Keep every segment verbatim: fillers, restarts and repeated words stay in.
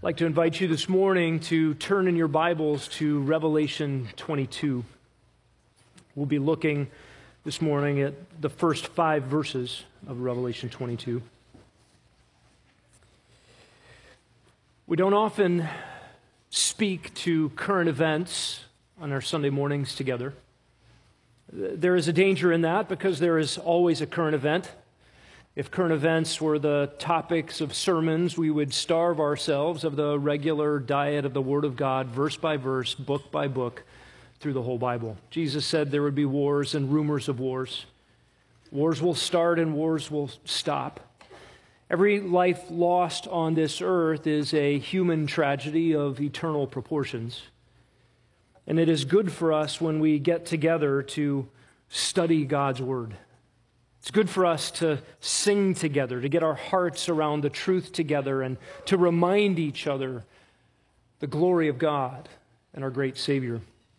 I'd like to invite you this morning to turn in your Bibles to Revelation twenty-two. We'll be looking this morning at the first five verses of Revelation twenty-two. We don't often speak to current events on our Sunday mornings together. There is a danger in that because there is always a current event. If current events were the topics of sermons, we would starve ourselves of the regular diet of the Word of God, verse by verse, book by book, through the whole Bible. Jesus said there would be wars and rumors of wars. Wars will start and wars will stop. Every life lost on this earth is a human tragedy of eternal proportions. And it is good for us when we get together to study God's Word. It's good for us to sing together, to get our hearts around the truth together, and to remind each other the glory of God and our great Savior.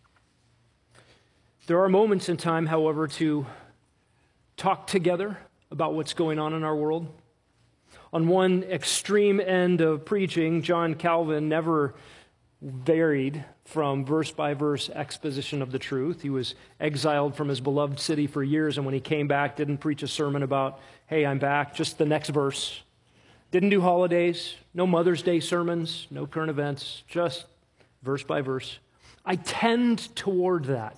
There are moments in time, however, to talk together about what's going on in our world. On one extreme end of preaching, John Calvin never varied from verse-by-verse exposition of the truth. He was exiled from his beloved city for years, and when he came back, didn't preach a sermon about, hey, I'm back, just the next verse. Didn't do holidays, no Mother's Day sermons, no current events, just verse by verse. I tend toward that.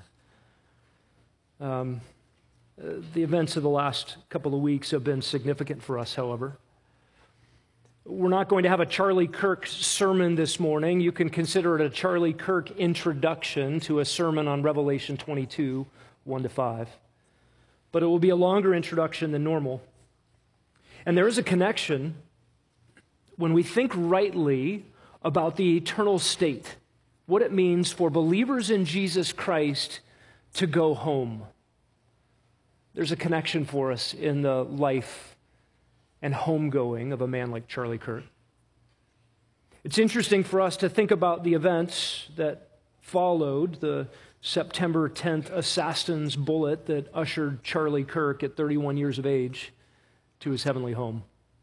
Um, the events of the last couple of weeks have been significant for us, however. We're not going to have a Charlie Kirk sermon this morning. You can consider it a Charlie Kirk introduction to a sermon on Revelation twenty-two, one to five. But it will be a longer introduction than normal. And there is a connection when we think rightly about the eternal state, what it means for believers in Jesus Christ to go home. There's a connection for us in the life and homegoing of a man like Charlie Kirk. It's interesting for us to think about the events that followed the September tenth assassin's bullet that ushered Charlie Kirk at thirty-one years of age to his heavenly home.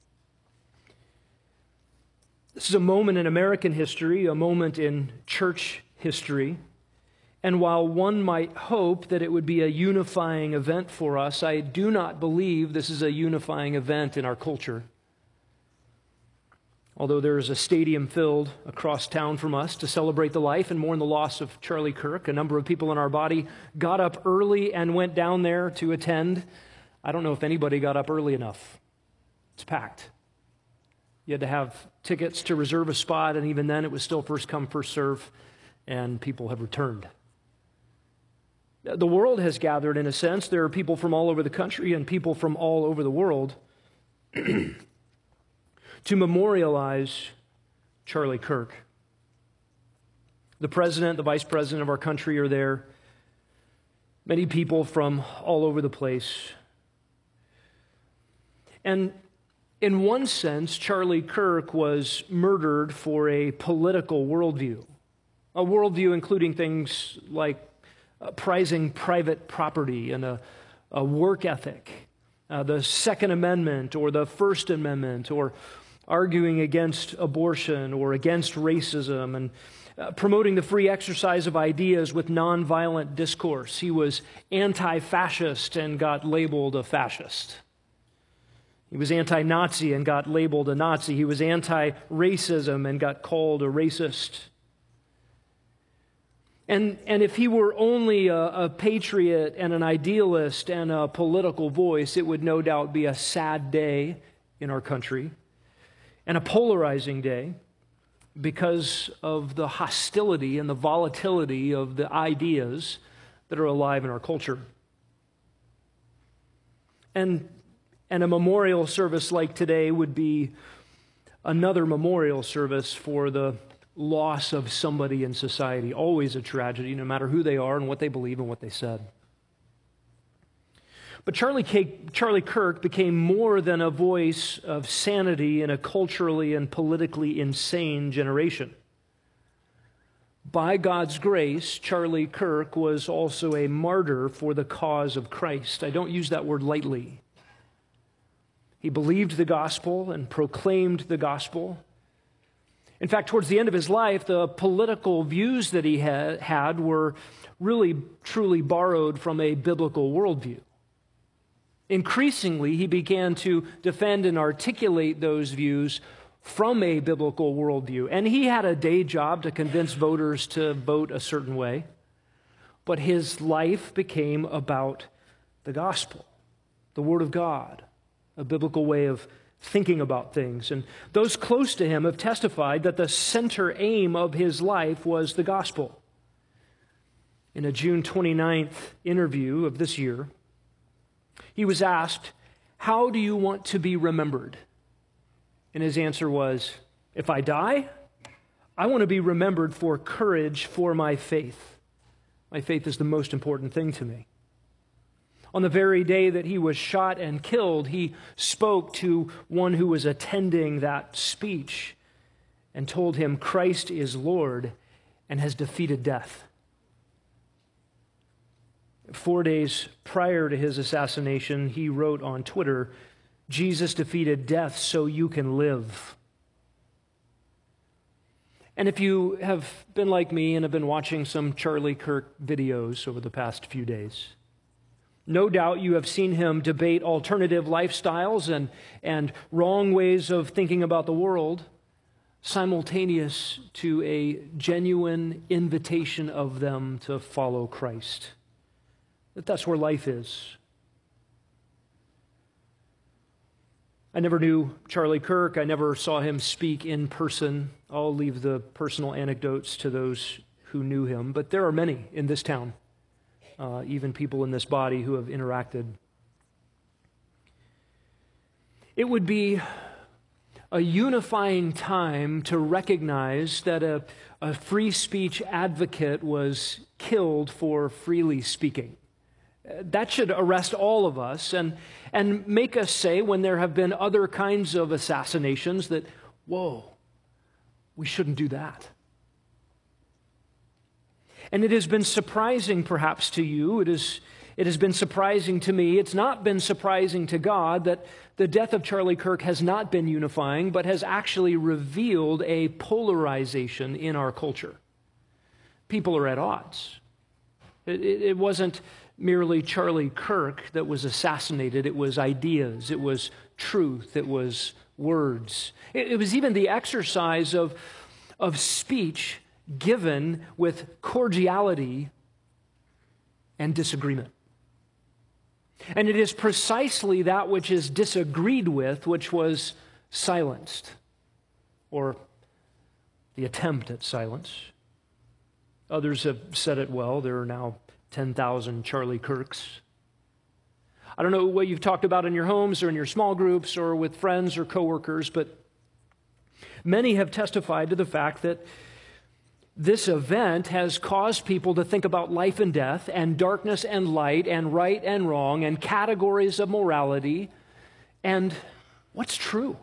This is a moment in American history, a moment in church history. And while one might hope that it would be a unifying event for us, I do not believe this is a unifying event in our culture. Although there is a stadium filled across town from us to celebrate the life and mourn the loss of Charlie Kirk, a number of people in our body got up early and went down there to attend. I don't know if anybody got up early enough. It's packed. You had to have tickets to reserve a spot, and even then it was still first come, first serve, and people have returned. The world has gathered, in a sense. There are people from all over the country and people from all over the world to memorialize Charlie Kirk. The president, the vice president of our country are there. Many people from all over the place. And in one sense, Charlie Kirk was murdered for a political worldview, a worldview including things like Uh, prizing private property and a, a work ethic, uh, the Second Amendment or the First Amendment, or arguing against abortion or against racism, and uh, promoting the free exercise of ideas with nonviolent discourse. He was anti-fascist and got labeled a fascist. He was anti-Nazi and got labeled a Nazi. He was anti-racism and got called a racist. And, and if he were only a, a patriot and an idealist and a political voice, it would no doubt be a sad day in our country and a polarizing day because of the hostility and the volatility of the ideas that are alive in our culture. And, and a memorial service like today would be another memorial service for the loss of somebody in society. Always a tragedy, no matter who they are and what they believe and what they said. But Charlie, K- Charlie Kirk became more than a voice of sanity in a culturally and politically insane generation. By God's grace, Charlie Kirk was also a martyr for the cause of Christ. I don't use that word lightly. He believed the gospel and proclaimed the gospel. In fact, towards the end of his life, the political views that he ha- had were really, truly borrowed from a biblical worldview. Increasingly, he began to defend and articulate those views from a biblical worldview. And he had a day job to convince voters to vote a certain way. But his life became about the gospel, the Word of God, a biblical way of thinking about things. And those close to him have testified that the center aim of his life was the gospel. In a June twenty-ninth interview of this year, he was asked, "How do you want to be remembered?" And his answer was, "If I die, I want to be remembered for courage for my faith. My faith is the most important thing to me." On the very day that he was shot and killed, he spoke to one who was attending that speech and told him Christ is Lord and has defeated death. Four days prior to his assassination, he wrote on Twitter, "Jesus defeated death so you can live." And if you have been like me and have been watching some Charlie Kirk videos over the past few days, no doubt you have seen him debate alternative lifestyles and, and wrong ways of thinking about the world, simultaneous to a genuine invitation of them to follow Christ. That that's where life is. I never knew Charlie Kirk. I never saw him speak in person. I'll leave the personal anecdotes to those who knew him, but there are many in this town. Uh, even people in this body who have interacted. It would be a unifying time to recognize that a, a free speech advocate was killed for freely speaking. That should arrest all of us and, and make us say, when there have been other kinds of assassinations, that, whoa, we shouldn't do that. And it has been surprising, perhaps, to you. It, is, it has been surprising to me. It's not been surprising to God that the death of Charlie Kirk has not been unifying, but has actually revealed a polarization in our culture. People are at odds. It, it, it wasn't merely Charlie Kirk that was assassinated. It was ideas. It was truth. It was words. It, it was even the exercise of, of speech given with cordiality and disagreement. And it is precisely that which is disagreed with which was silenced, or the attempt at silence. Others have said it well. There are now ten thousand Charlie Kirks. I don't know what you've talked about in your homes or in your small groups or with friends or coworkers, but many have testified to the fact that this event has caused people to think about life and death and darkness and light and right and wrong and categories of morality and what's true.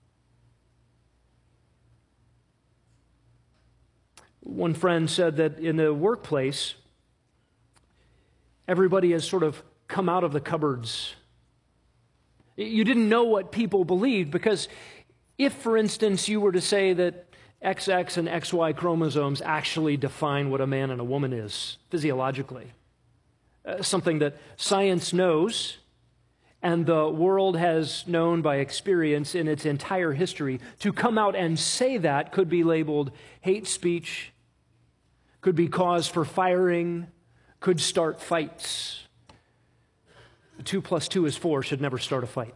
One friend said that in the workplace, everybody has sort of come out of the cupboards. You didn't know what people believed because if, for instance, you were to say that X X and X Y chromosomes actually define what a man and a woman is physiologically, uh, something that science knows and the world has known by experience in its entire history, to come out and say that could be labeled hate speech, could be cause for firing, could start fights. Two plus two is four should never start a fight.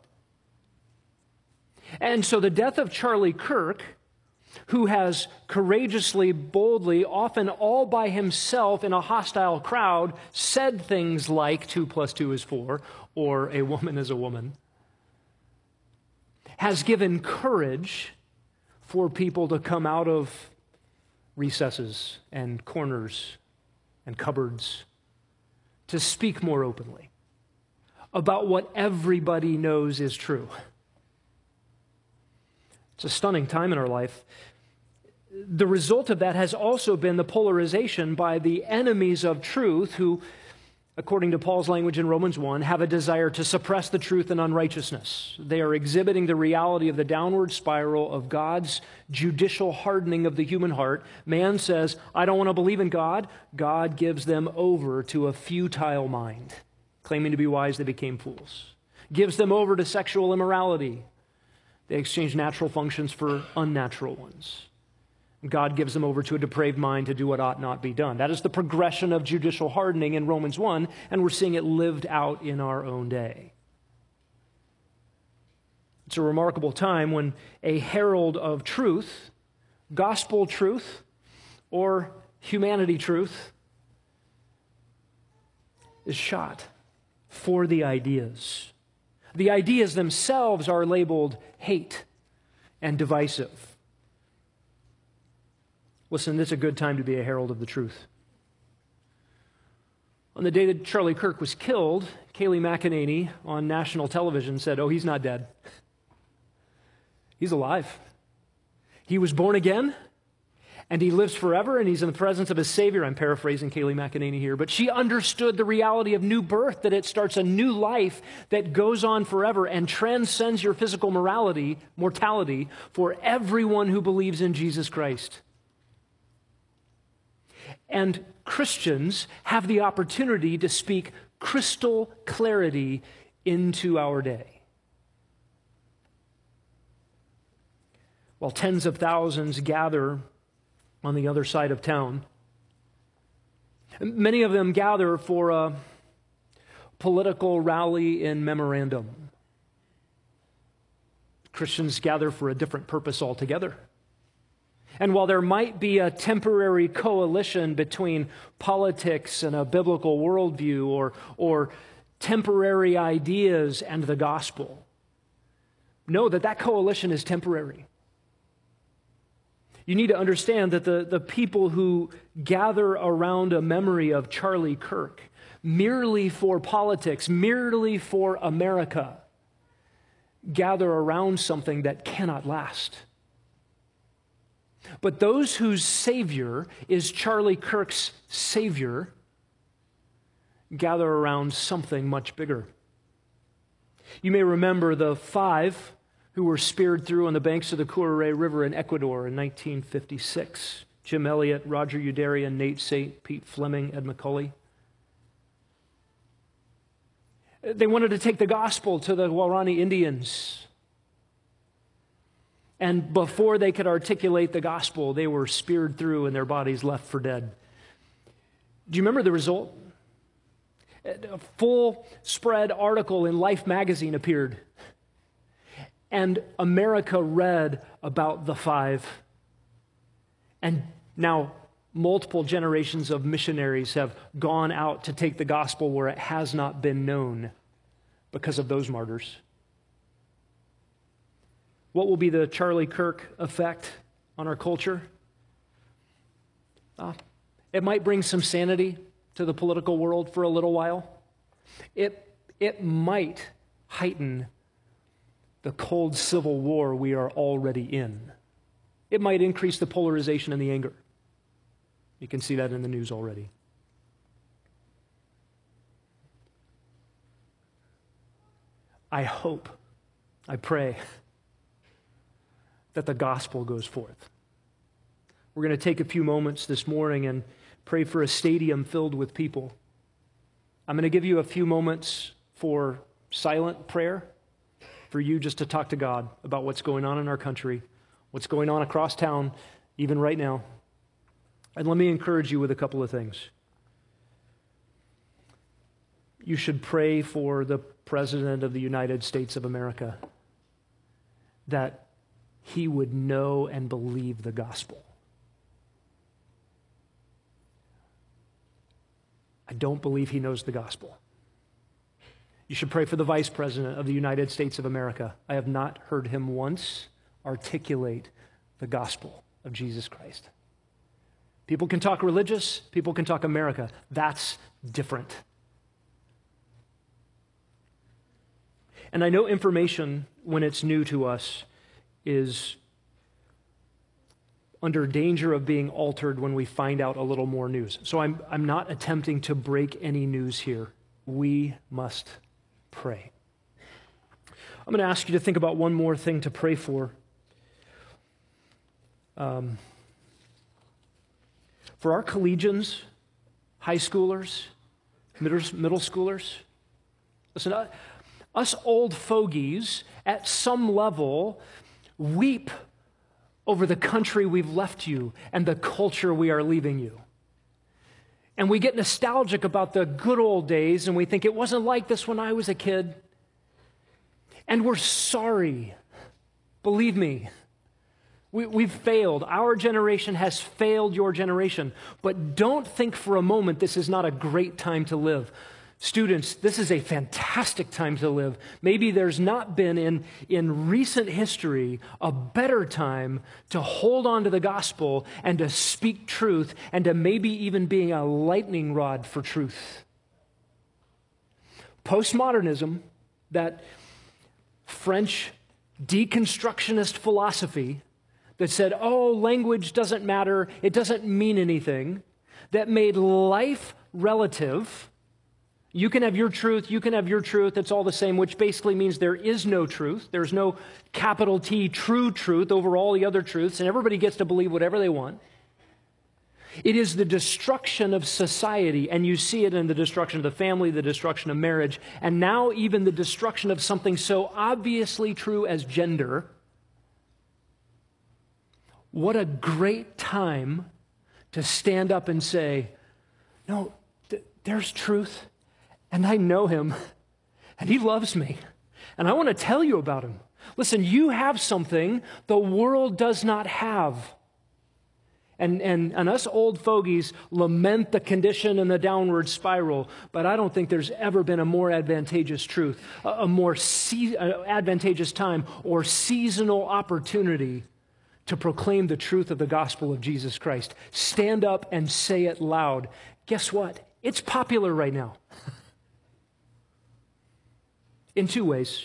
And so the death of Charlie Kirk, who has courageously, boldly, often all by himself in a hostile crowd, said things like two plus two is four, or a woman is a woman, has given courage for people to come out of recesses and corners and cupboards to speak more openly about what everybody knows is true. It's a stunning time in our life. The result of that has also been the polarization by the enemies of truth who according to Paul's language in Romans one, have a desire to suppress the truth and unrighteousness. They are exhibiting the reality of the downward spiral of God's judicial hardening of the human heart. Man says, I don't want to believe in God. God gives them over to a futile mind. Claiming to be wise, they became fools. Gives them over to sexual immorality. They exchange natural functions for unnatural ones. God gives them over to a depraved mind to do what ought not be done. That is the progression of judicial hardening in Romans one, and we're seeing it lived out in our own day. It's a remarkable time when a herald of truth, gospel truth, or humanity truth is shot for the ideas. The ideas themselves are labeled hate and divisive. Listen, it's a good time to be a herald of the truth. On the day that Charlie Kirk was killed, Kayleigh McEnany on national television said, oh, he's not dead. He's alive. He was born again, and he lives forever, and he's in the presence of his Savior. I'm paraphrasing Kayleigh McEnany here, but she understood the reality of new birth, that it starts a new life that goes on forever and transcends your physical morality, mortality for everyone who believes in Jesus Christ. And Christians have the opportunity to speak crystal clarity into our day. While tens of thousands gather on the other side of town, many of them gather for a political rally in memorandum. Christians gather for a different purpose altogether. And while there might be a temporary coalition between politics and a biblical worldview, or, or temporary ideas and the gospel, know that that coalition is temporary. You need to understand that the, the people who gather around a memory of Charlie Kirk merely for politics, merely for America, gather around something that cannot last. But those whose Savior is Charlie Kirk's Savior gather around something much bigger. You may remember the five who were speared through on the banks of the Curaray River in Ecuador in nineteen fifty-six. Jim Elliot, Roger Udarian, Nate Saint, Pete Fleming, Ed McCully. They wanted to take the gospel to the Guarani Indians. And before they could articulate the gospel, they were speared through and their bodies left for dead. Do you remember the result? A full spread article in Life magazine appeared. And America read about the five. And now multiple generations of missionaries have gone out to take the gospel where it has not been known because of those martyrs. What will be the Charlie Kirk effect on our culture? Uh, it might bring some sanity to the political world for a little while. It, it might heighten the cold civil war we are already in. It might increase the polarization and the anger. You can see that in the news already. I hope, I pray, that the gospel goes forth. We're going to take a few moments this morning and pray for a stadium filled with people. I'm going to give you a few moments for silent prayer, for you just to talk to God about what's going on in our country, what's going on across town, even right now. And let me encourage you with a couple of things. You should pray for the President of the United States of America, that he would know and believe the gospel. I don't believe he knows the gospel. You should pray for the Vice President of the United States of America. I have not heard him once articulate the gospel of Jesus Christ. People can talk religious, people can talk America. That's different. And I know information, when it's new to us, is under danger of being altered when we find out a little more news. So I'm, I'm not attempting to break any news here. We must pray. I'm going to ask you to think about one more thing to pray for. Um, for our collegians, high schoolers, middle, middle schoolers, listen, uh, us old fogies at some level weep over the country we've left you and the culture we are leaving you. And we get nostalgic about the good old days and we think it wasn't like this when I was a kid. And we're sorry. Believe me, we, we've failed. Our generation has failed your generation. But don't think for a moment this is not a great time to live. Students, this is a fantastic time to live. Maybe there's not been in, in recent history a better time to hold on to the gospel and to speak truth and to maybe even being a lightning rod for truth. Postmodernism, that French deconstructionist philosophy that said, oh, language doesn't matter, it doesn't mean anything, that made life relative. You can have your truth, you can have your truth, it's all the same, which basically means there is no truth. There's no capital T true truth over all the other truths, and everybody gets to believe whatever they want. It is the destruction of society, and you see it in the destruction of the family, the destruction of marriage, and now even the destruction of something so obviously true as gender. What a great time to stand up and say, no, th- there's truth. And I know him, and he loves me, and I want to tell you about him. Listen, you have something the world does not have. And, and, and us old fogies lament the condition and the downward spiral, but I don't think there's ever been a more advantageous truth, a, a more se- uh, advantageous time or seasonal opportunity to proclaim the truth of the gospel of Jesus Christ. Stand up and say it loud. Guess what? It's popular right now. In two ways.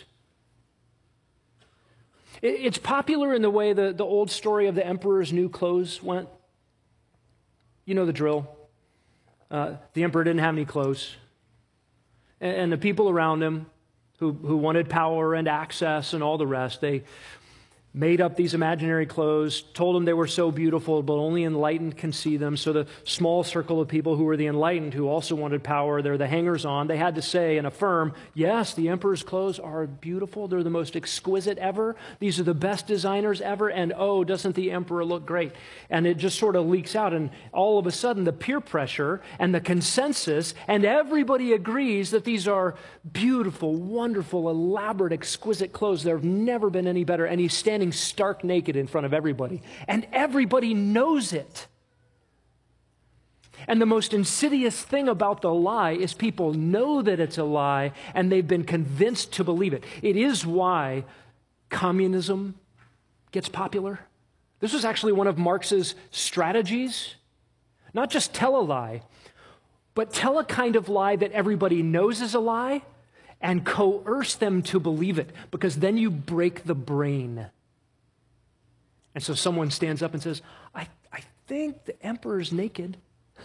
It's popular in the way the, the old story of the emperor's new clothes went. You know the drill. Uh, the emperor didn't have any clothes. And, and the people around him who, who wanted power and access and all the rest, they made up these imaginary clothes, told them they were so beautiful, but only enlightened can see them. So the small circle of people who were the enlightened, who also wanted power, they're the hangers-on, they had to say and affirm, yes, the emperor's clothes are beautiful, they're the most exquisite ever, these are the best designers ever, and oh, doesn't the emperor look great? And it just sort of leaks out, and all of a sudden the peer pressure and the consensus, and everybody agrees that these are beautiful, wonderful, elaborate, exquisite clothes. There have never been any better, and he's standing stark naked in front of everybody. And everybody knows it. And the most insidious thing about the lie is people know that it's a lie and they've been convinced to believe it. It is why communism gets popular. This was actually one of Marx's strategies. Not just tell a lie, but tell a kind of lie that everybody knows is a lie and coerce them to believe it, because then you break the brain. And so someone stands up and says, I, I think the emperor's naked.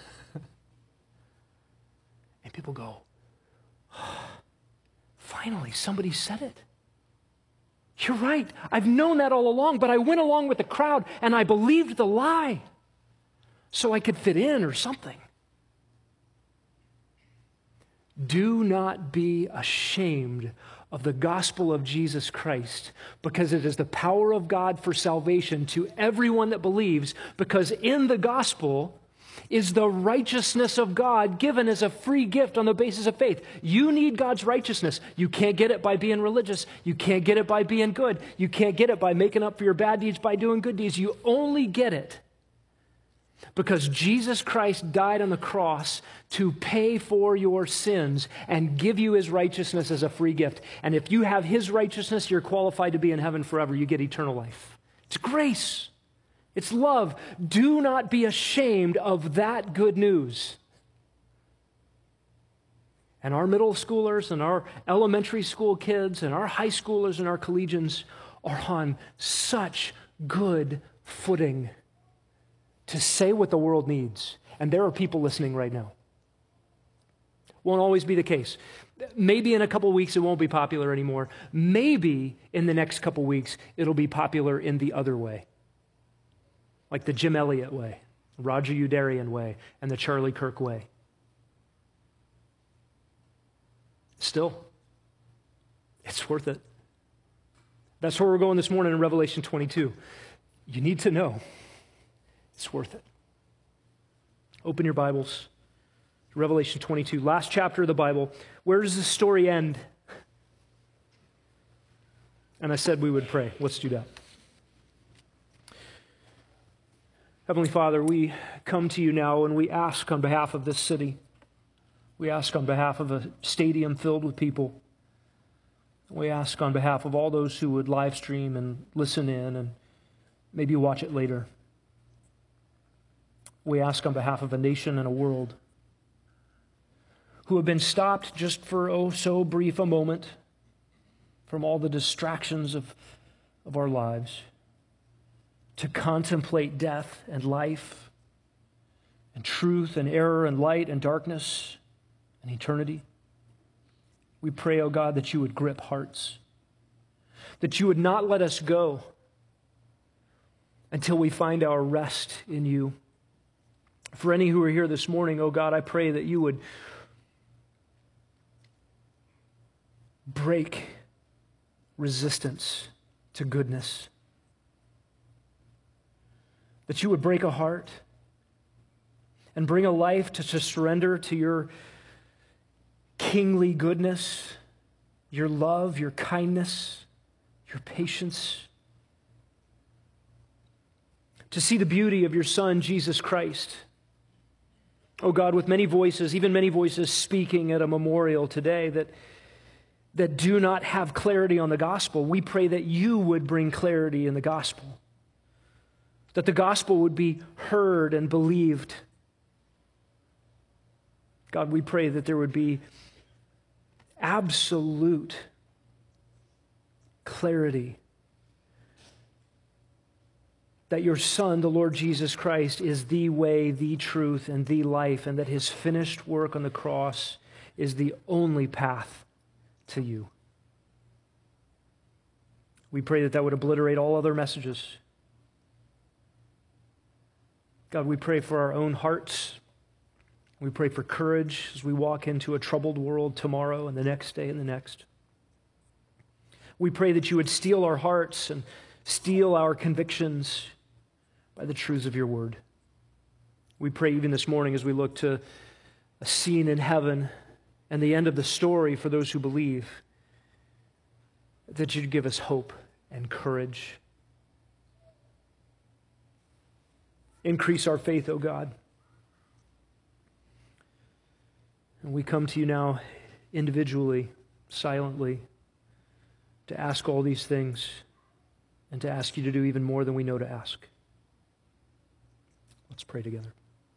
And people go, oh, finally, somebody said it. You're right. I've known that all along, but I went along with the crowd and I believed the lie so I could fit in or something. Do not be ashamed of the gospel of Jesus Christ, because it is the power of God for salvation to everyone that believes, because in the gospel is the righteousness of God given as a free gift on the basis of faith. You need God's righteousness. You can't get it by being religious. You can't get it by being good. You can't get it by making up for your bad deeds by doing good deeds. You only get it because Jesus Christ died on the cross to pay for your sins and give you his righteousness as a free gift. And if you have his righteousness, you're qualified to be in heaven forever. You get eternal life. It's grace. It's love. Do not be ashamed of that good news. And our middle schoolers and our elementary school kids and our high schoolers and our collegians are on such good footing to say what the world needs. And there are people listening right now. Won't always be the case. Maybe in a couple weeks it won't be popular anymore. Maybe in the next couple weeks it'll be popular in the other way. Like the Jim Elliot way, Roger Udarian way, and the Charlie Kirk way. Still, it's worth it. That's where we're going this morning in Revelation twenty-two. You need to know it's worth it. Open your Bibles to Revelation twenty-two, last chapter of the Bible. Where does the story end? And I said we would pray. Let's do that. Heavenly Father, we come to you now and we ask on behalf of this city. We ask on behalf of a stadium filled with people. We ask on behalf of all those who would live stream and listen in and maybe watch it later. We ask on behalf of a nation and a world who have been stopped just for, oh, so brief a moment from all the distractions of, of our lives to contemplate death and life and truth and error and light and darkness and eternity. We pray, oh God, that you would grip hearts, that you would not let us go until we find our rest in you. For any who are here this morning, oh God, I pray that you would break resistance to goodness, that you would break a heart and bring a life to, to surrender to your kingly goodness, your love, your kindness, your patience, to see the beauty of your Son, Jesus Christ. Oh God, with many voices, even many voices speaking at a memorial today that, that do not have clarity on the gospel, we pray that you would bring clarity in the gospel, that the gospel would be heard and believed. God, we pray that there would be absolute clarity that your Son, the Lord Jesus Christ, is the way, the truth, and the life, and that his finished work on the cross is the only path to you. We pray that that would obliterate all other messages. God, we pray for our own hearts. We pray for courage as we walk into a troubled world tomorrow and the next day and the next. We pray that you would steel our hearts and steel our convictions by the truths of your word. We pray even this morning as we look to a scene in heaven and the end of the story for those who believe, that you'd give us hope and courage. Increase our faith, O God. And we come to you now individually, silently, to ask all these things and to ask you to do even more than we know to ask. Let's pray together.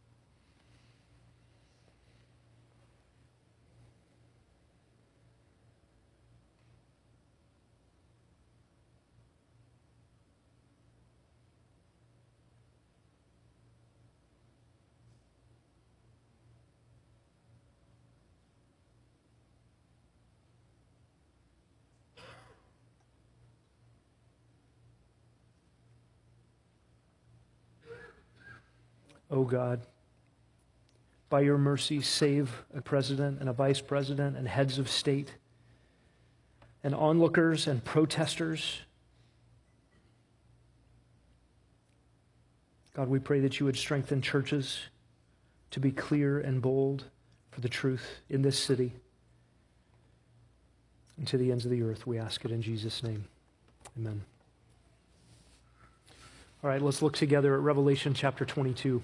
Oh God, by your mercy, save a president and a vice president and heads of state and onlookers and protesters. God, we pray that you would strengthen churches to be clear and bold for the truth in this city and to the ends of the earth. We ask it in Jesus' name. Amen. All right, let's look together at Revelation chapter twenty-two.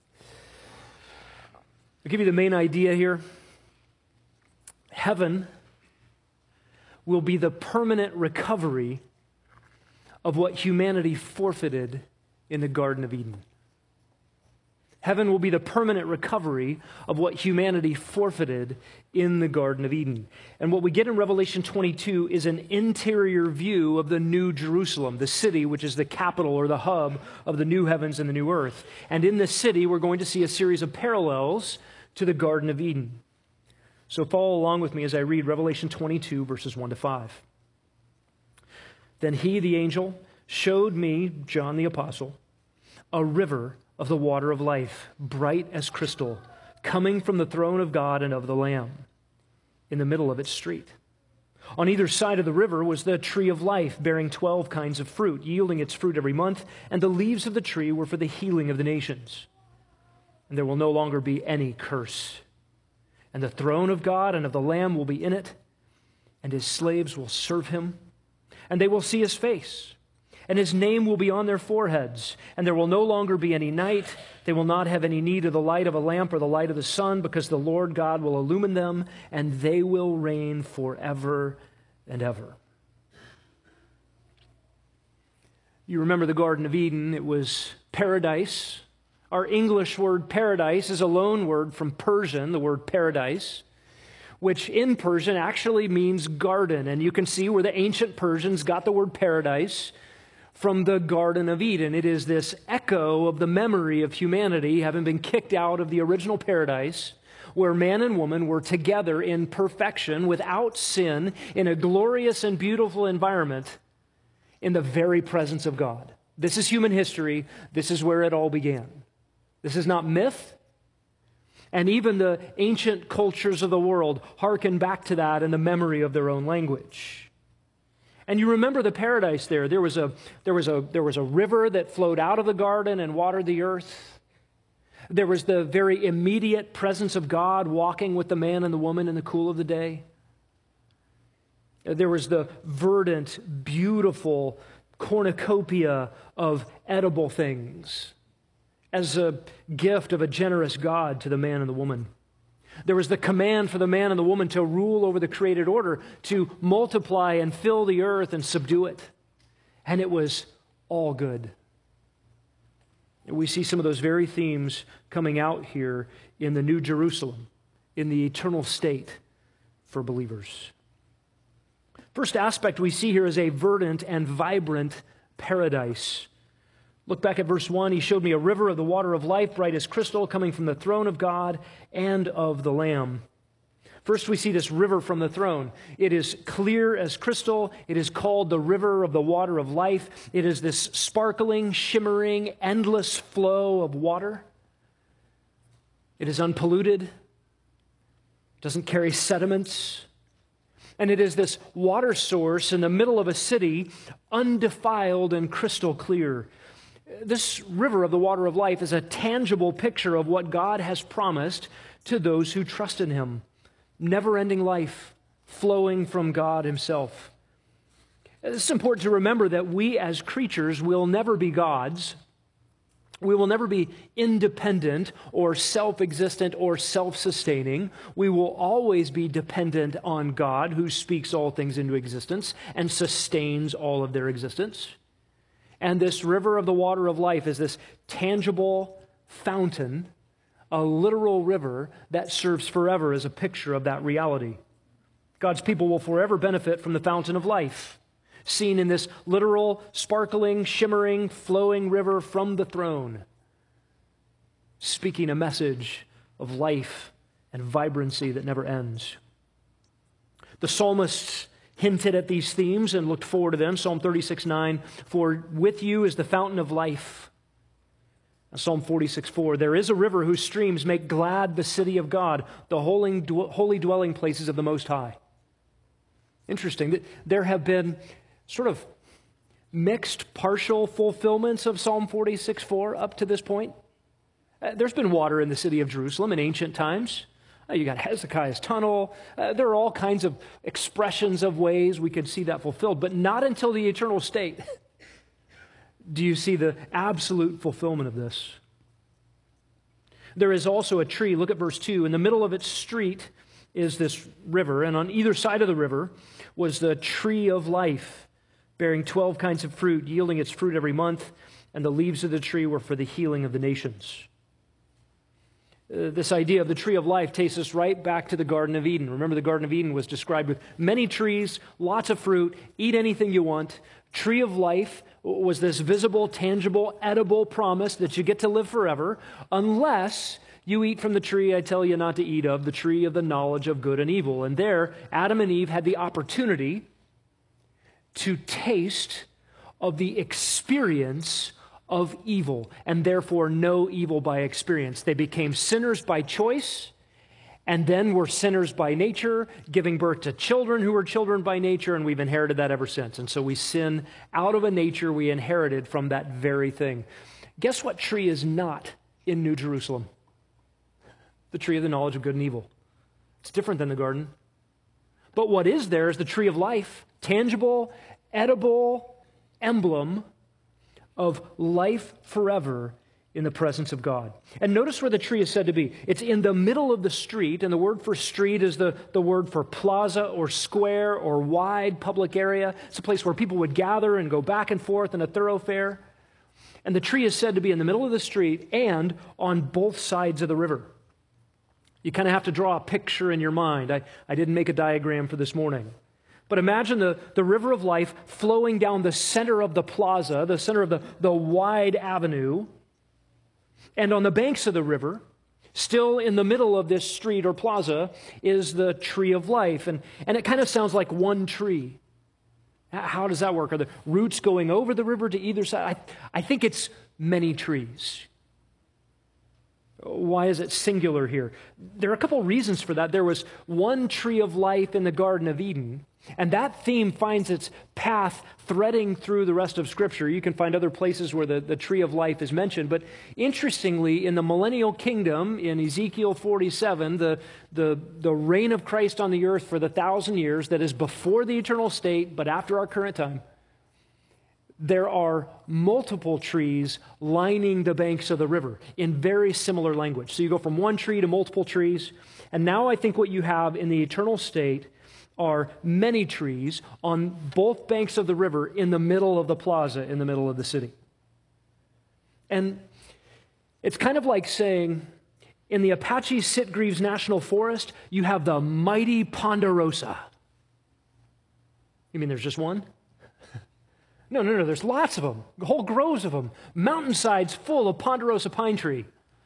I'll give you the main idea here. Heaven will be the permanent recovery of what humanity forfeited in the Garden of Eden. Heaven will be the permanent recovery of what humanity forfeited in the Garden of Eden. And what we get in Revelation twenty-two is an interior view of the New Jerusalem, the city which is the capital or the hub of the new heavens and the new earth. And in this city, we're going to see a series of parallels to the Garden of Eden. So follow along with me as I read Revelation twenty-two, verses one to five. Then he, the angel, showed me, John the apostle, a river of the water of life, bright as crystal, coming from the throne of God and of the Lamb, in the middle of its street. On either side of the river was the tree of life, bearing twelve kinds of fruit, yielding its fruit every month, and the leaves of the tree were for the healing of the nations. And there will no longer be any curse. And the throne of God and of the Lamb will be in it, and his slaves will serve him, and they will see his face. And his name will be on their foreheads, and there will no longer be any night. They will not have any need of the light of a lamp or the light of the sun, because the Lord God will illumine them, and they will reign forever and ever. You remember the Garden of Eden. It was paradise. Our English word paradise is a loan word from Persian, the word paradise, which in Persian actually means garden. And you can see where the ancient Persians got the word paradise from the Garden of Eden. It is this echo of the memory of humanity having been kicked out of the original paradise, where man and woman were together in perfection, without sin, in a glorious and beautiful environment, in the very presence of God. This is human history. This is where it all began. This is not myth. And even the ancient cultures of the world hearken back to that in the memory of their own language. And you remember the paradise there. There was a, there was a, there was a river that flowed out of the garden and watered the earth. There was the very immediate presence of God walking with the man and the woman in the cool of the day. There was the verdant, beautiful cornucopia of edible things as a gift of a generous God to the man and the woman. There was the command for the man and the woman to rule over the created order, to multiply and fill the earth and subdue it. And it was all good. And we see some of those very themes coming out here in the New Jerusalem, in the eternal state for believers. First aspect we see here is a verdant and vibrant paradise. Look back at verse one. He showed me a river of the water of life, bright as crystal, coming from the throne of God and of the Lamb. First, we see this river from the throne. It is clear as crystal. It is called the river of the water of life. It is this sparkling, shimmering, endless flow of water. It is unpolluted. It doesn't carry sediments. And it is this water source in the middle of a city, undefiled and crystal clear. This river of the water of life is a tangible picture of what God has promised to those who trust in him. Never-ending life flowing from God himself. It's important to remember that we as creatures will never be gods. We will never be independent or self-existent or self-sustaining. We will always be dependent on God, who speaks all things into existence and sustains all of their existence. And this river of the water of life is this tangible fountain, a literal river that serves forever as a picture of that reality. God's people will forever benefit from the fountain of life, seen in this literal, sparkling, shimmering, flowing river from the throne, speaking a message of life and vibrancy that never ends. The psalmists hinted at these themes and looked forward to them. Psalm thirty-six nine, for with you is the fountain of life. Psalm forty-six four, there is a river whose streams make glad the city of God, the holy, holy dwelling places of the Most High. Interesting. There have been sort of mixed, partial fulfillments of Psalm forty-six four up to this point. There's been water in the city of Jerusalem in ancient times. You got Hezekiah's tunnel. Uh, there are all kinds of expressions of ways we can see that fulfilled, but not until the eternal state do you see the absolute fulfillment of this. There is also a tree. Look at verse two. In the middle of its street is this river, and on either side of the river was the tree of life, bearing twelve kinds of fruit, yielding its fruit every month, and the leaves of the tree were for the healing of the nations. Uh, this idea of the tree of life takes us right back to the Garden of Eden. Remember, the Garden of Eden was described with many trees, lots of fruit, eat anything you want. Tree of life was this visible, tangible, edible promise that you get to live forever unless you eat from the tree I tell you not to eat of, the tree of the knowledge of good and evil. And there, Adam and Eve had the opportunity to taste of the experience of evil, and therefore know evil by experience. They became sinners by choice, and then were sinners by nature, giving birth to children who were children by nature, and we've inherited that ever since. And so we sin out of a nature we inherited from that very thing. Guess what tree is not in New Jerusalem? The tree of the knowledge of good and evil. It's different than the garden. But what is there is the tree of life, tangible, edible emblem of life forever in the presence of God. And notice where the tree is said to be. It's in the middle of the street, and the word for street is the, the word for plaza or square or wide public area. It's a place where people would gather and go back and forth in a thoroughfare. And the tree is said to be in the middle of the street and on both sides of the river. You kind of have to draw a picture in your mind. I, I didn't make a diagram for this morning. But imagine the, the river of life flowing down the center of the plaza, the center of the, the wide avenue. And on the banks of the river, still in the middle of this street or plaza, is the tree of life. And, and it kind of sounds like one tree. How does that work? Are the roots going over the river to either side? I, I think it's many trees. Why is it singular here? There are a couple reasons for that. There was one tree of life in the Garden of Eden, and that theme finds its path threading through the rest of Scripture. You can find other places where the, the tree of life is mentioned, but interestingly, in the millennial kingdom, in Ezekiel forty-seven, the, the, the reign of Christ on the earth for the thousand years, that is before the eternal state, but after our current time, there are multiple trees lining the banks of the river in very similar language. So you go from one tree to multiple trees, and now I think what you have in the eternal state are many trees on both banks of the river in the middle of the plaza, in the middle of the city. And it's kind of like saying, in the Apache Sitgreaves National Forest, you have the mighty ponderosa. You mean there's just one? No, no, no, there's lots of them, whole groves of them, mountainsides full of ponderosa pine tree.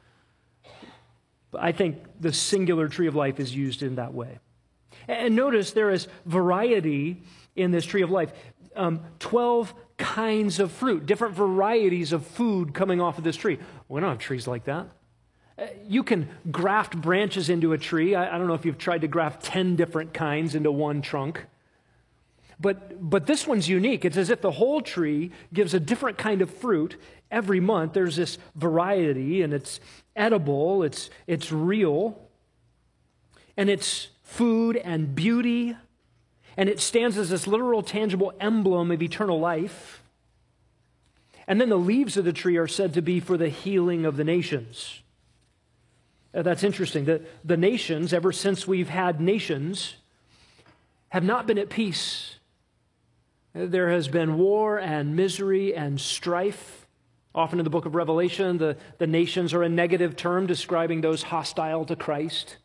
But I think the singular tree of life is used in that way. And notice there is variety in this tree of life. Um, twelve kinds of fruit, different varieties of food coming off of this tree. We don't have trees like that. Uh, you can graft branches into a tree. I, I don't know if you've tried to graft ten different kinds into one trunk. But, but this one's unique. It's as if the whole tree gives a different kind of fruit every month. There's this variety, and it's edible, it's, it's real, and it's food and beauty, and it stands as this literal, tangible emblem of eternal life. And then the leaves of the tree are said to be for the healing of the nations. Uh, that's interesting. The, the nations, ever since we've had nations, have not been at peace. There has been war and misery and strife. Often in the book of Revelation, the, the nations are a negative term describing those hostile to Christ.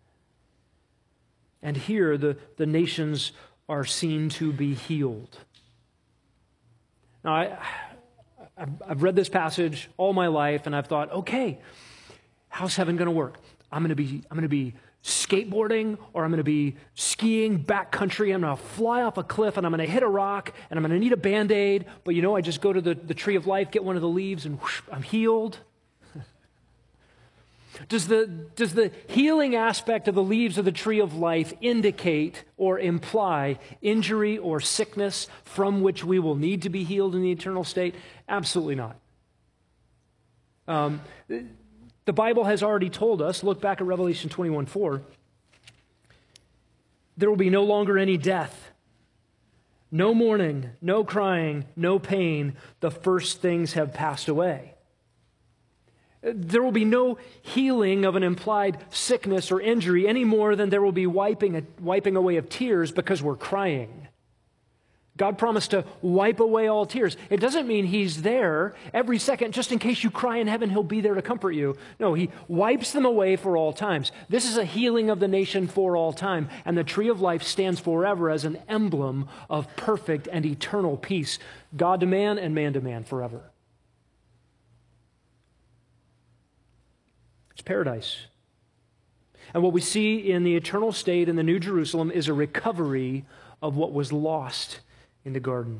And here, the, the nations are seen to be healed. Now, I, I've, I've read this passage all my life, and I've thought, okay, how's heaven going to work? I'm going to be, I'm going to be skateboarding, or I'm going to be skiing backcountry. I'm going to fly off a cliff, and I'm going to hit a rock, and I'm going to need a Band-Aid. But you know, I just go to the, the tree of life, get one of the leaves, and whoosh, I'm healed. Does the, does the healing aspect of the leaves of the tree of life indicate or imply injury or sickness from which we will need to be healed in the eternal state? Absolutely not. Um, the Bible has already told us, look back at Revelation twenty-one four, there will be no longer any death, no mourning, no crying, no pain. The first things have passed away. There will be no healing of an implied sickness or injury any more than there will be wiping, a, wiping away of tears because we're crying. God promised to wipe away all tears. It doesn't mean he's there every second, just in case you cry in heaven, he'll be there to comfort you. No, he wipes them away for all times. This is a healing of the nation for all time, and the tree of life stands forever as an emblem of perfect and eternal peace, God to man and man to man forever. It's paradise. And what we see in the eternal state in the New Jerusalem is a recovery of what was lost in the garden.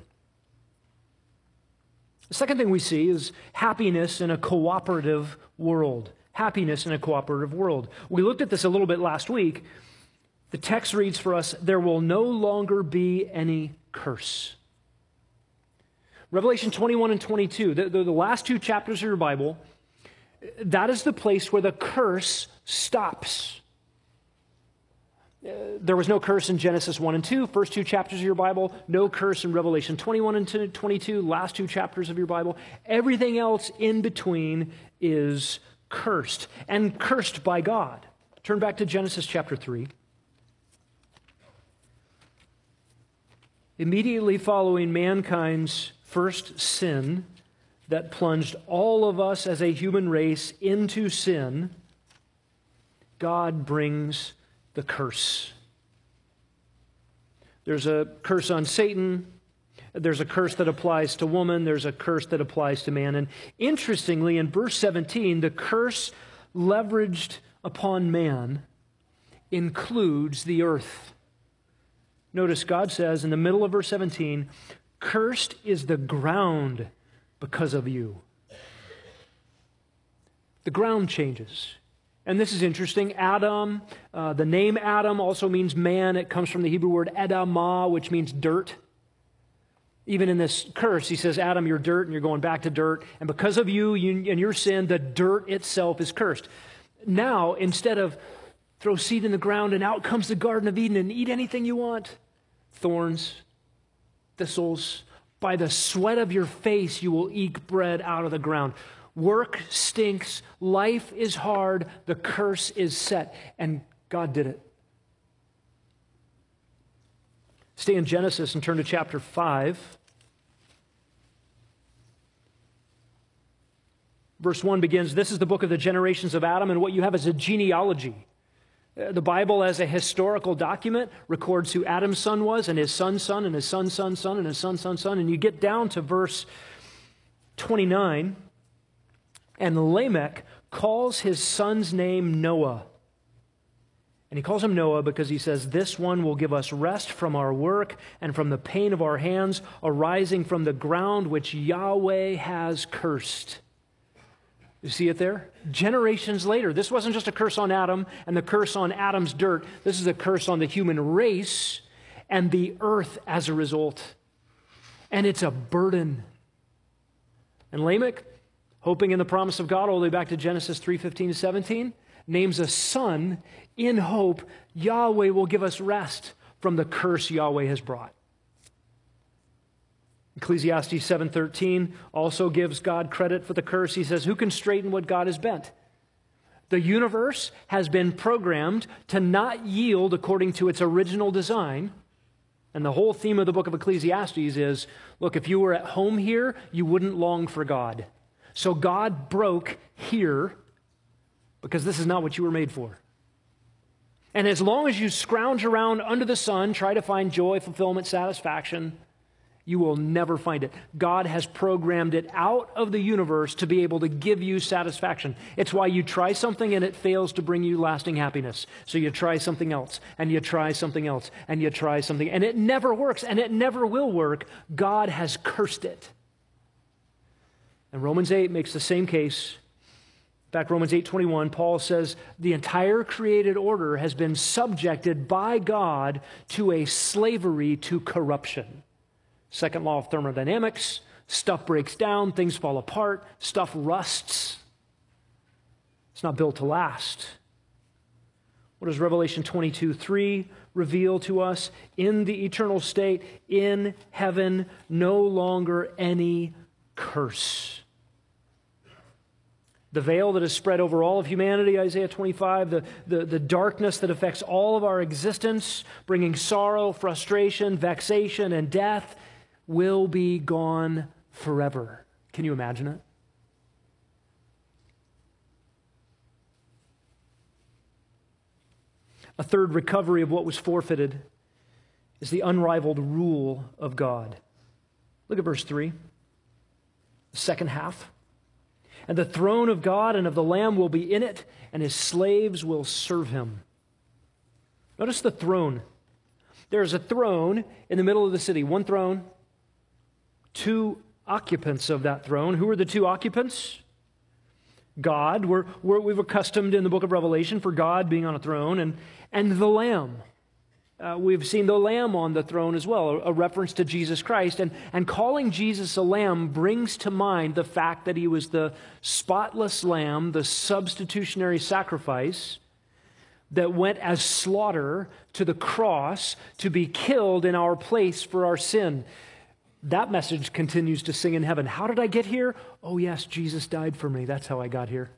The second thing we see is happiness in a cooperative world. Happiness in a cooperative world. We looked at this a little bit last week. The text reads for us, there will no longer be any curse. Revelation twenty-one and twenty-two, the, the, the last two chapters of your Bible, that is the place where the curse stops. Uh, there was no curse in Genesis one and two, first two chapters of your Bible. No curse in Revelation twenty-one and twenty-two, last two chapters of your Bible. Everything else in between is cursed, and cursed by God. Turn back to Genesis chapter three. Immediately following mankind's first sin that plunged all of us as a human race into sin, God brings the curse. There's a curse on Satan. There's a curse that applies to woman. There's a curse that applies to man. And interestingly, in verse seventeen, the curse leveraged upon man includes the earth. Notice God says in the middle of verse seventeen, cursed is the ground because of you. The ground changes. And this is interesting. Adam, uh, the name Adam also means man. It comes from the Hebrew word Adamah, which means dirt. Even in this curse, he says, Adam, you're dirt, and you're going back to dirt. And because of you, you and your sin, the dirt itself is cursed. Now, instead of throw seed in the ground and out comes the Garden of Eden and eat anything you want, thorns, thistles, by the sweat of your face you will eke bread out of the ground. Work stinks, life is hard, the curse is set, and God did it. Stay in Genesis and turn to chapter five. Verse one begins, this is the book of the generations of Adam, and what you have is a genealogy. The Bible, as a historical document, records who Adam's son was, and his son's son, and his son's son's son, and his son's son's son, and you get down to verse twenty-nine, and Lamech calls his son's name Noah. And he calls him Noah because he says, this one will give us rest from our work and from the pain of our hands arising from the ground which Yahweh has cursed. You see it there? Generations later, this wasn't just a curse on Adam and the curse on Adam's dirt. This is a curse on the human race and the earth as a result. And it's a burden. And Lamech, hoping in the promise of God all the way back to Genesis three fifteen to seventeen, names a son in hope Yahweh will give us rest from the curse Yahweh has brought. Ecclesiastes seven thirteen also gives God credit for the curse. He says, who can straighten what God has bent? The universe has been programmed to not yield according to its original design. And the whole theme of the book of Ecclesiastes is, look, if you were at home here, you wouldn't long for God. So God broke here because this is not what you were made for. And as long as you scrounge around under the sun, try to find joy, fulfillment, satisfaction, you will never find it. God has programmed it out of the universe to be able to give you satisfaction. It's why you try something and it fails to bring you lasting happiness. So you try something else, and you try something else, and you try something, and it never works, and it never will work. God has cursed it. And Romans eight makes the same case. In fact, Romans eight twenty-one, Paul says, the entire created order has been subjected by God to a slavery to corruption. Second law of thermodynamics, stuff breaks down, things fall apart, stuff rusts. It's not built to last. What does Revelation twenty-two three reveal to us? In the eternal state, in heaven, no longer any curse. The veil that is spread over all of humanity, Isaiah twenty-five, the, the, the darkness that affects all of our existence, bringing sorrow, frustration, vexation, and death, will be gone forever. Can you imagine it? A third recovery of what was forfeited is the unrivaled rule of God. Look at verse three, the second half. And the throne of God and of the Lamb will be in it, and his slaves will serve him. Notice the throne. There is a throne in the middle of the city. One throne, two occupants of that throne. Who are the two occupants? God. We're, we're, we've accustomed in the book of Revelation for God being on a throne, and, and the Lamb. Uh, we've seen the Lamb on the throne as well, a, a reference to Jesus Christ. And, and calling Jesus a lamb brings to mind the fact that he was the spotless lamb, the substitutionary sacrifice that went as slaughter to the cross to be killed in our place for our sin. That message continues to sing in heaven. How did I get here? Oh yes, Jesus died for me. That's how I got here.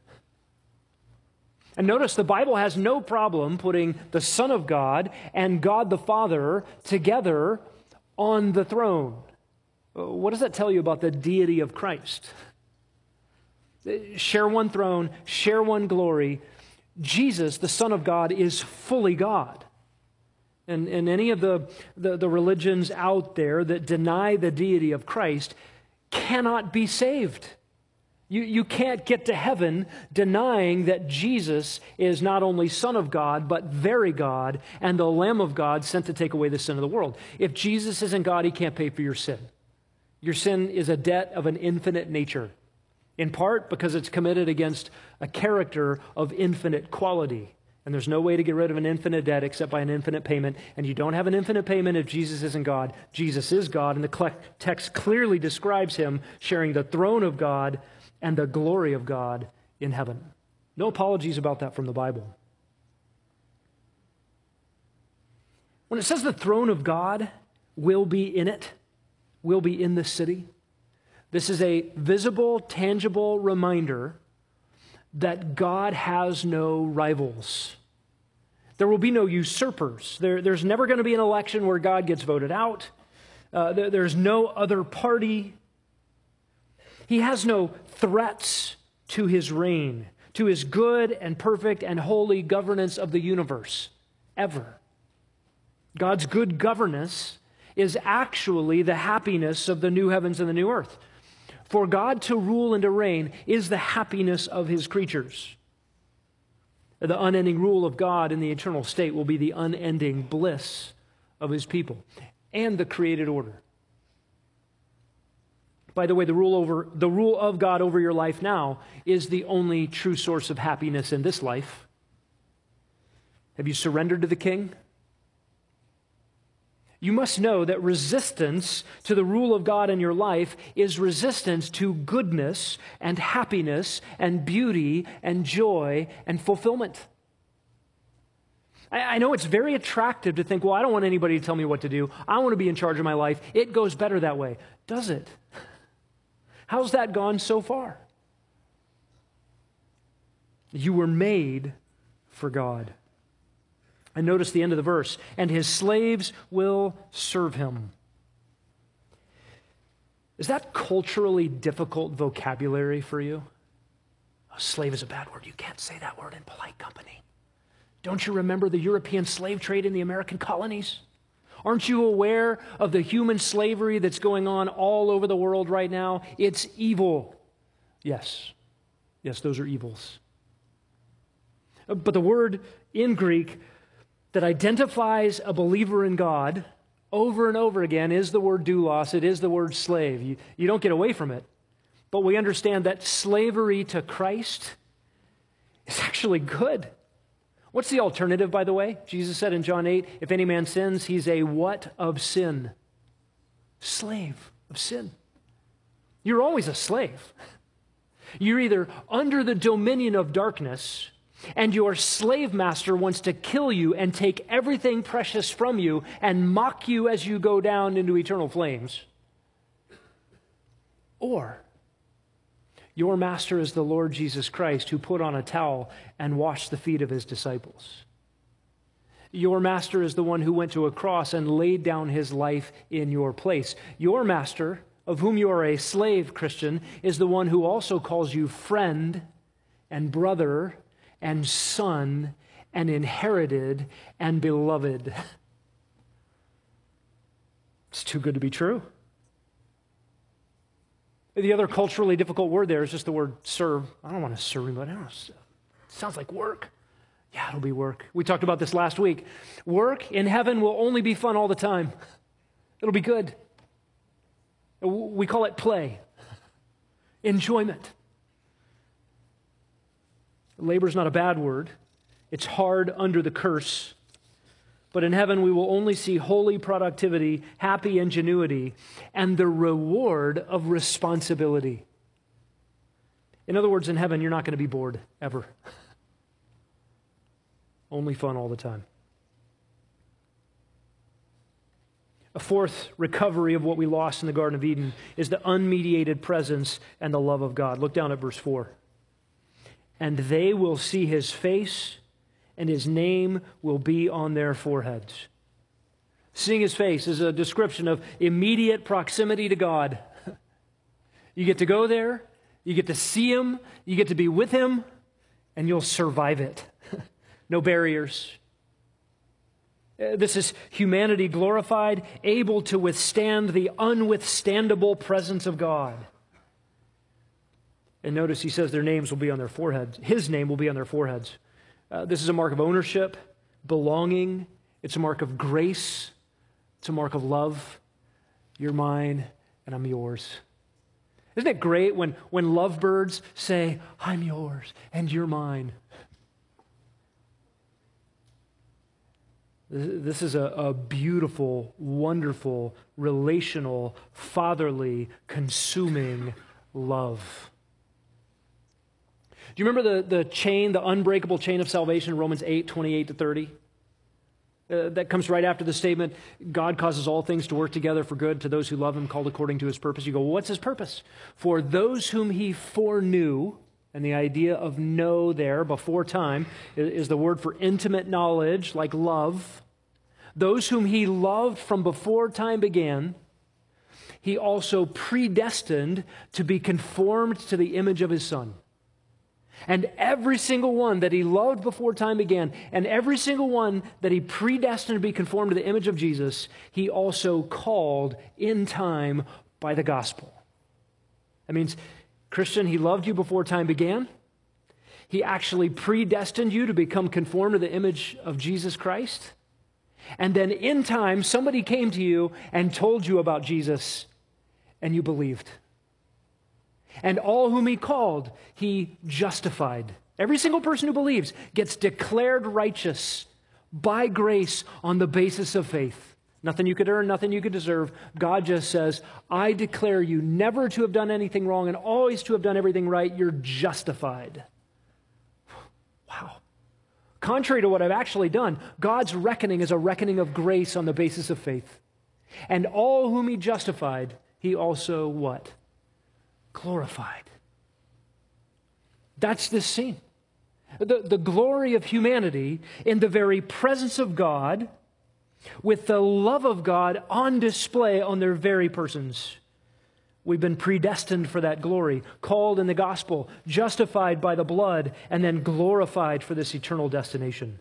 And notice the Bible has no problem putting the Son of God and God the Father together on the throne. What does that tell you about the deity of Christ? Share one throne, share one glory. Jesus, the Son of God, is fully God. And, and any of the, the, the religions out there that deny the deity of Christ cannot be saved. You, you can't get to heaven denying that Jesus is not only Son of God, but very God, and the Lamb of God sent to take away the sin of the world. If Jesus isn't God, he can't pay for your sin. Your sin is a debt of an infinite nature, in part because it's committed against a character of infinite quality. And there's no way to get rid of an infinite debt except by an infinite payment. And you don't have an infinite payment if Jesus isn't God. Jesus is God, and the text clearly describes him sharing the throne of God and the glory of God in heaven. No apologies about that from the Bible. When it says the throne of God will be in it, will be in the city, this is a visible, tangible reminder that God has no rivals. There will be no usurpers. There, there's never going to be an election where God gets voted out. Uh, there, there's no other party. He has no threats to his reign, to his good and perfect and holy governance of the universe, ever. God's good governance is actually the happiness of the new heavens and the new earth. For God to rule and to reign is the happiness of his creatures. The unending rule of God in the eternal state will be the unending bliss of his people and the created order. By the way, the rule over the rule of God over your life now is the only true source of happiness in this life. Have you surrendered to the King? You must know that resistance to the rule of God in your life is resistance to goodness and happiness and beauty and joy and fulfillment. I, I know it's very attractive to think, well, I don't want anybody to tell me what to do. I want to be in charge of my life. It goes better that way. Does it? How's that gone so far? You were made for God. And notice the end of the verse, and his slaves will serve him. Is that culturally difficult vocabulary for you? Oh, slave is a bad word. You can't say that word in polite company. Don't you remember the European slave trade in the American colonies? Aren't you aware of the human slavery that's going on all over the world right now? It's evil. Yes. Yes, those are evils. But the word in Greek that identifies a believer in God over and over again is the word doulos. It is the word slave. You, you don't get away from it. But we understand that slavery to Christ is actually good. What's the alternative, by the way? Jesus said in John eight, if any man sins, he's a what of sin? Slave of sin. You're always a slave. You're either under the dominion of darkness, and your slave master wants to kill you and take everything precious from you and mock you as you go down into eternal flames. Or Your master is the Lord Jesus Christ, who put on a towel and washed the feet of his disciples. Your master is the one who went to a cross and laid down his life in your place. Your master, of whom you are a slave, Christian, is the one who also calls you friend and brother and son and inherited and beloved. It's too good to be true. The other culturally difficult word there is just the word serve. I don't want to serve anybody. I don't know. It sounds like work. Yeah, it'll be work. We talked about this last week. Work in heaven will only be fun all the time. It'll be good. We call it play, enjoyment. Labor is not a bad word. It's hard under the curse. But in heaven, we will only see holy productivity, happy ingenuity, and the reward of responsibility. In other words, in heaven, you're not going to be bored, ever. Only fun all the time. A fourth recovery of what we lost in the Garden of Eden is the unmediated presence and the love of God. Look down at verse four. And they will see his face, and his name will be on their foreheads. Seeing his face is a description of immediate proximity to God. You get to go there, you get to see him, you get to be with him, and you'll survive it. No barriers. This is humanity glorified, able to withstand the unwithstandable presence of God. And notice he says their names will be on their foreheads. His name will be on their foreheads. Uh, this is a mark of ownership, belonging. It's a mark of grace. It's a mark of love. You're mine and I'm yours. Isn't it great when, when lovebirds say, I'm yours and you're mine? This is a, a beautiful, wonderful, relational, fatherly, consuming love. Do you remember the, the chain, the unbreakable chain of salvation, Romans eight, twenty-eight to thirty? Uh, that comes right after the statement, God causes all things to work together for good to those who love him, called according to his purpose. You go, well, what's his purpose? For those whom he foreknew, and the idea of know there, before time, is, is the word for intimate knowledge, like love. Those whom he loved from before time began, he also predestined to be conformed to the image of his Son. And every single one that he loved before time began, and every single one that he predestined to be conformed to the image of Jesus, he also called in time by the gospel. That means, Christian, he loved you before time began. He actually predestined you to become conformed to the image of Jesus Christ. And then in time, somebody came to you and told you about Jesus, and you believed. And all whom he called, he justified. Every single person who believes gets declared righteous by grace on the basis of faith. Nothing you could earn, nothing you could deserve. God just says, I declare you never to have done anything wrong and always to have done everything right. You're justified. Wow. Contrary to what I've actually done, God's reckoning is a reckoning of grace on the basis of faith. And all whom he justified, he also what? Glorified. That's this scene. The, the glory of humanity in the very presence of God, with the love of God on display on their very persons. We've been predestined for that glory, called in the gospel, justified by the blood, and then glorified for this eternal destination.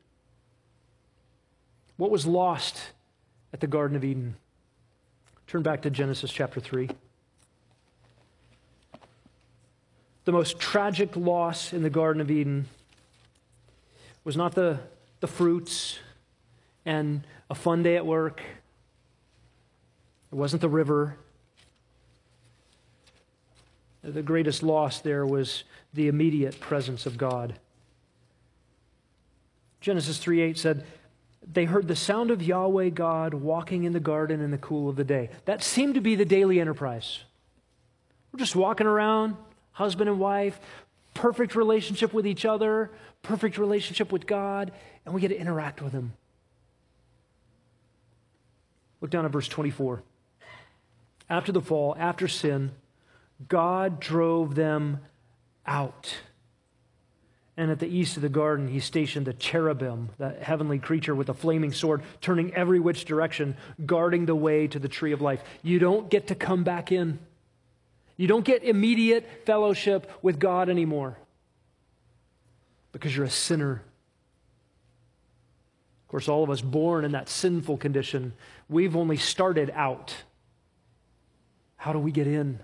What was lost at the Garden of Eden? Turn back to Genesis chapter three. The most tragic loss in the Garden of Eden was not the, the fruits and a fun day at work. It wasn't the river. The greatest loss there was the immediate presence of God. Genesis three eight said, they heard the sound of Yahweh God walking in the garden in the cool of the day. That seemed to be the daily enterprise. We're just walking around, husband and wife, perfect relationship with each other, perfect relationship with God, and we get to interact with him. Look down at verse twenty-four. After the fall, after sin, God drove them out. And at the east of the garden, he stationed the cherubim, that heavenly creature with a flaming sword, turning every which direction, guarding the way to the tree of life. You don't get to come back in. You don't get immediate fellowship with God anymore because you're a sinner. Of course, all of us born in that sinful condition, we've only started out. How do we get in?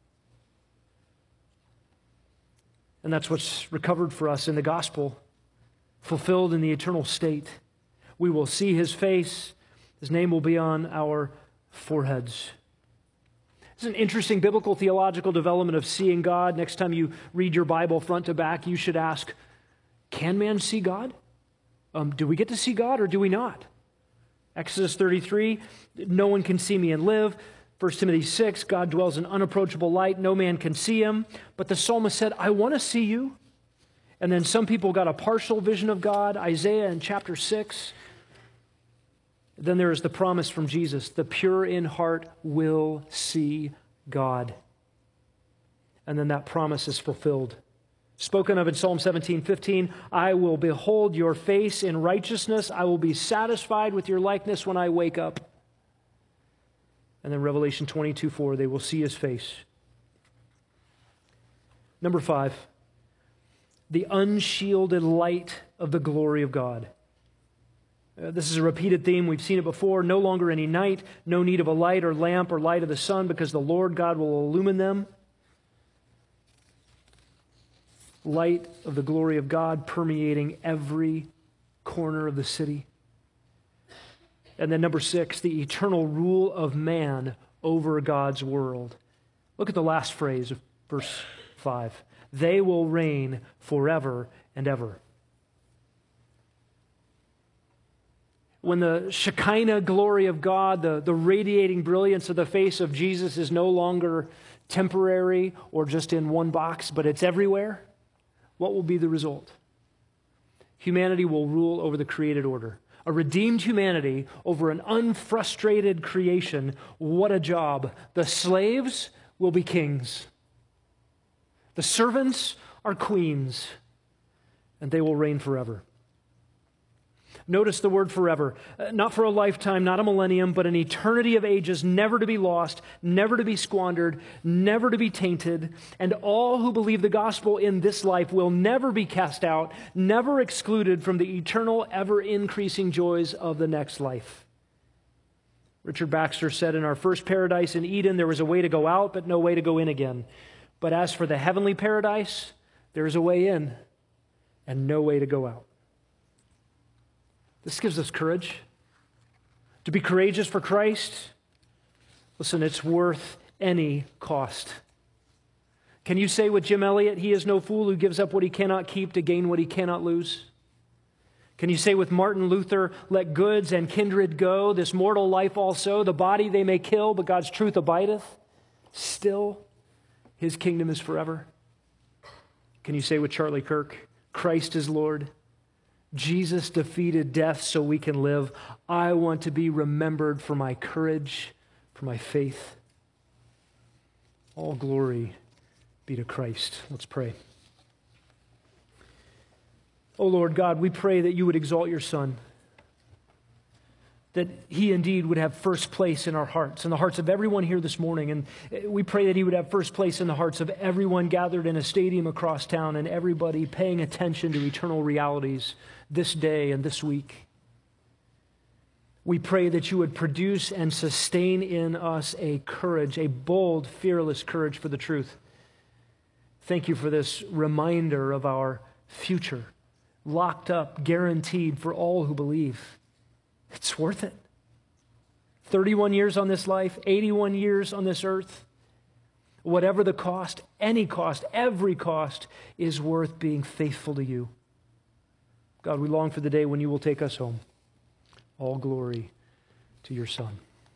And that's what's recovered for us in the gospel, fulfilled in the eternal state. We will see his face. His name will be on our foreheads. It's an interesting biblical theological development of seeing God. Next time you read your Bible front to back, you should ask, can man see God? Um, do we get to see God or do we not? Exodus thirty-three, no one can see me and live. First Timothy six, God dwells in unapproachable light. No man can see him. But the psalmist said, I want to see you. And then some people got a partial vision of God. Isaiah in chapter six. Then there is the promise from Jesus. The pure in heart will see God. And then that promise is fulfilled. Spoken of in Psalm seventeen fifteen, I will behold your face in righteousness. I will be satisfied with your likeness when I wake up. And then Revelation twenty-two four, they will see his face. Number five, the unshielded light of the glory of God. Uh, this is a repeated theme. We've seen it before. No longer any night, no need of a light or lamp or light of the sun, because the Lord God will illumine them. Light of the glory of God permeating every corner of the city. And then number six, the eternal rule of man over God's world. Look at the last phrase of verse five. They will reign forever and ever. When the Shekinah glory of God, the, the radiating brilliance of the face of Jesus is no longer temporary or just in one box, but it's everywhere, what will be the result? Humanity will rule over the created order. A redeemed humanity over an unfrustrated creation. What a job. The slaves will be kings. The servants are queens. And they will reign forever. Notice the word forever. Not for a lifetime, not a millennium, but an eternity of ages, never to be lost, never to be squandered, never to be tainted. And all who believe the gospel in this life will never be cast out, never excluded from the eternal, ever-increasing joys of the next life. Richard Baxter said, in our first paradise in Eden, there was a way to go out, but no way to go in again. But as for the heavenly paradise, there is a way in and no way to go out. This gives us courage. To be courageous for Christ, listen, it's worth any cost. Can you say with Jim Elliot, he is no fool who gives up what he cannot keep to gain what he cannot lose? Can you say with Martin Luther, let goods and kindred go, this mortal life also, the body they may kill, but God's truth abideth? Still, his kingdom is forever. Can you say with Charlie Kirk, Christ is Lord? Jesus defeated death so we can live. I want to be remembered for my courage, for my faith. All glory be to Christ. Let's pray. Oh Lord God, we pray that you would exalt your Son, that he indeed would have first place in our hearts, in the hearts of everyone here this morning. And we pray that he would have first place in the hearts of everyone gathered in a stadium across town and everybody paying attention to eternal realities this day and this week. We pray that you would produce and sustain in us a courage, a bold, fearless courage for the truth. Thank you for this reminder of our future, locked up, guaranteed for all who believe. It's worth it. thirty-one years on this life, eighty-one years on this earth. Whatever the cost, any cost, every cost is worth being faithful to you. God, we long for the day when you will take us home. All glory to your Son.